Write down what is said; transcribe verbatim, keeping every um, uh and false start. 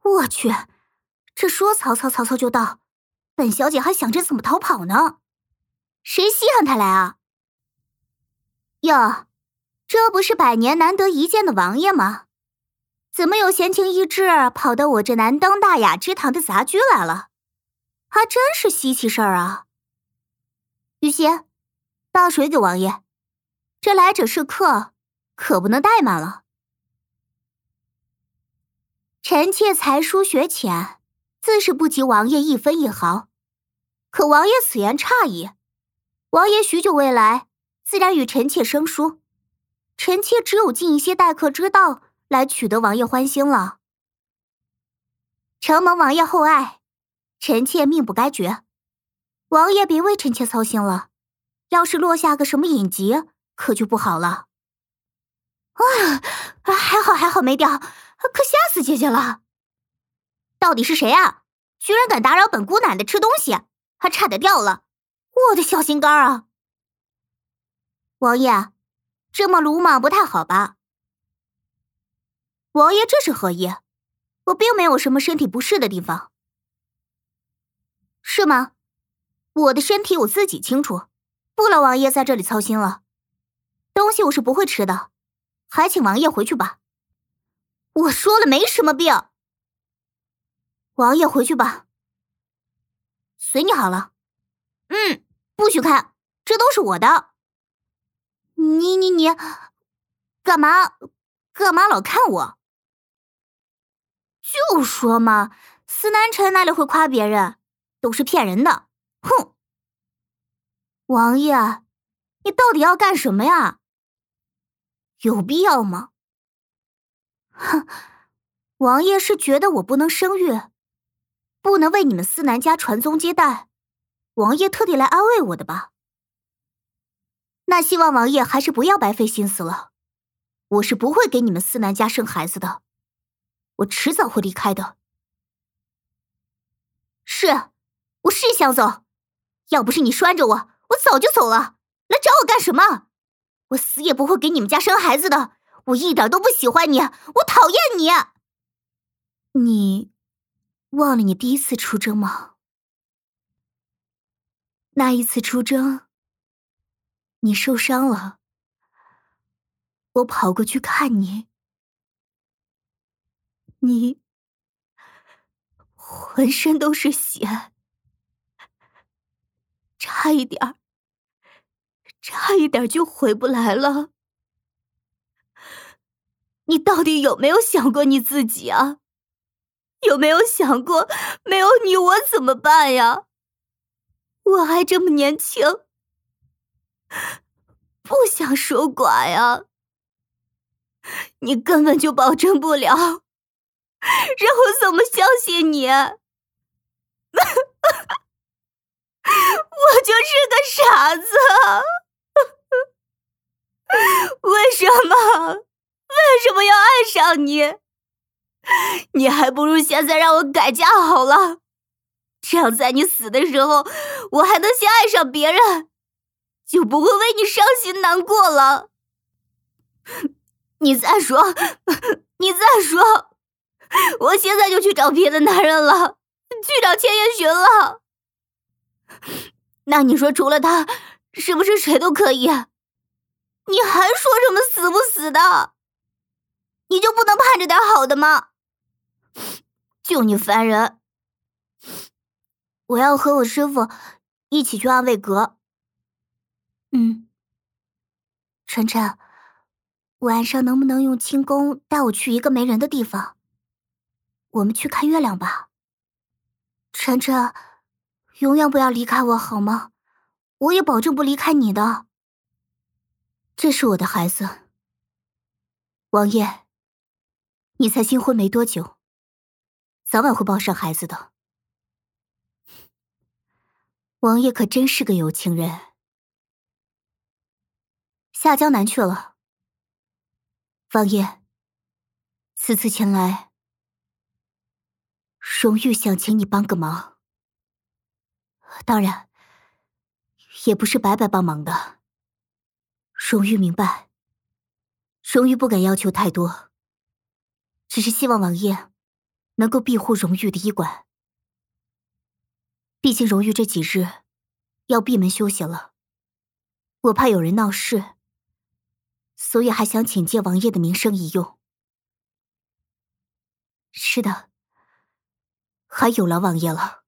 我去，这说曹操曹操就到，本小姐还想着怎么逃跑呢。谁稀罕他来啊？哟，这不是百年难得一见的王爷吗？怎么有闲情逸致跑到我这难登大雅之堂的杂居来了？还真是稀奇事儿啊。雨熙，倒水给王爷，这来者是客，可不能怠慢了。臣妾才疏学浅，自是不及王爷一分一毫。可王爷此言差矣，王爷许久未来，自然与臣妾生疏，臣妾只有尽一些待客之道，来取得王爷欢心了。承蒙王爷厚爱，臣妾命不该绝。王爷别为臣妾操心了，要是落下个什么隐疾，可就不好了。啊，还好还好没掉，可吓死姐姐了。到底是谁啊？居然敢打扰本姑奶奶吃东西，还差点掉了。我的小心肝啊！王爷，这么鲁莽不太好吧？王爷这是何意？我并没有什么身体不适的地方。是吗？我的身体我自己清楚，不劳王爷在这里操心了。东西我是不会吃的，还请王爷回去吧。我说了没什么病。王爷回去吧。随你好了。嗯，不许看，这都是我的。你你你，干嘛干嘛老看我？就说嘛，司南臣哪里会夸别人，都是骗人的。哼！王爷，你到底要干什么呀？有必要吗？哼，王爷是觉得我不能生育，不能为你们司南家传宗接代，王爷特地来安慰我的吧？那希望王爷还是不要白费心思了，我是不会给你们司南家生孩子的，我迟早会离开的。是，我是想走，要不是你拴着我，我早就走了。来找我干什么？我死也不会给你们家生孩子的，我一点都不喜欢你，我讨厌你。你忘了你第一次出征吗？那一次出征，你受伤了，我跑过去看你，你浑身都是血，差一点儿，差一点就回不来了。你到底有没有想过你自己啊？有没有想过没有你我怎么办呀？我还这么年轻，不想守寡呀。你根本就保证不了，让我怎么相信你？我就是个傻子。为什么？为什么要爱上你？你还不如现在让我改嫁好了，这样在你死的时候，我还能先爱上别人，就不会为你伤心难过了。你再说，你再说，我现在就去找别的男人了，去找千叶寻了。那你说除了他，是不是谁都可以？你还说什么死不死的？你就不能盼着点好的吗？就你烦人！我要和我师父一起去安卫阁。嗯，晨晨，晚上能不能用轻功带我去一个没人的地方？我们去看月亮吧。晨晨，永远不要离开我好吗？我也保证不离开你的。这是我的孩子，王爷，你才新婚没多久，早晚会抱上孩子的。王爷可真是个有情人。下江南去了。王爷，此次前来，荣玉想请你帮个忙。当然，也不是白白帮忙的。荣玉明白，荣玉不敢要求太多，只是希望王爷能够庇护荣玉的医馆。毕竟荣玉这几日要闭门休息了，我怕有人闹事，所以还想请借王爷的名声一用。是的，还有劳王爷了。